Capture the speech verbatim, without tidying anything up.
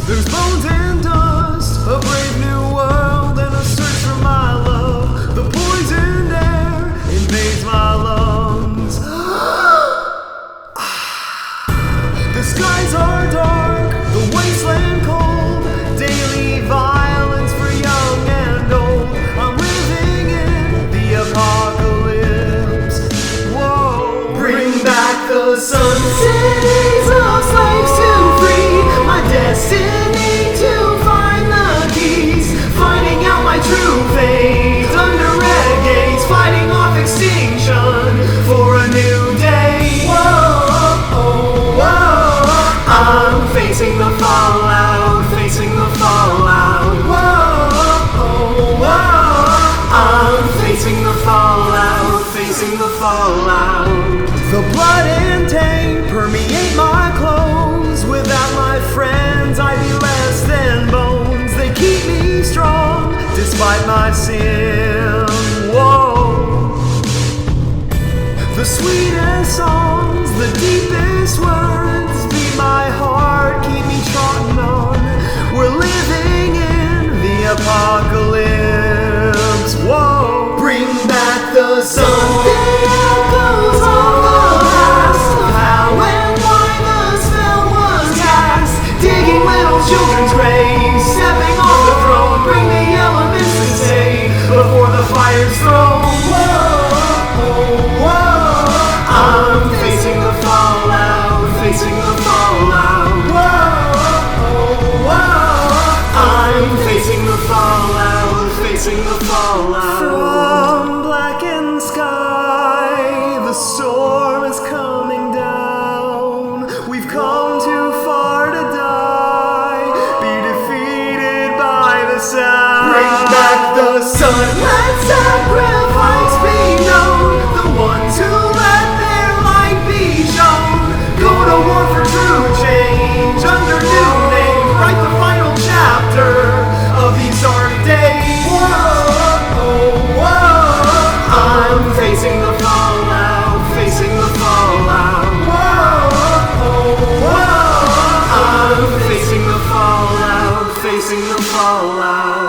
There's bones and dust, a brave new world, and a search for my love. The poisoned air invades my lungs. The skies are dark, the wasteland cold, daily violence for young and old. I'm living in the apocalypse. Whoa! Bring back the sun. Cities of slaves to free, my destiny to find the keys, finding out my true fate under red gates, fighting off extinction for a new day. Whoa, whoa, I'm facing the fallout, facing the fallout. Whoa, whoa, I'm facing the fallout, facing the fallout. The blood and taint permeate my clothes. Without my friends, I'd be less than bones. They keep me strong despite my sin. Whoa. The sweetest songs, the deepest words beat my heart, keep me trotting on. We're living in the apocalypse. Whoa. Bring back the sun. The echoes of the past, of how and why the spell was cast. Digging little children's graves, stepping off the throne. Bring the elements to stay before the fire's thrown. Whoa, whoa, I'm facing the fallout, facing the fallout. Whoa, whoa, I'm facing the fallout, facing the fallout. From blackened sky, the storm is coming down. We've come too far to die, be defeated by the sound. Bring back the sun, let sacrifice be known. The ones who let their light be shown, go to war for true change under new names. Write the final chapter of these dark days. Whoa, whoa, I'm facing the fallout, facing the fallout. Whoa, whoa, I'm facing the fallout, facing the fallout.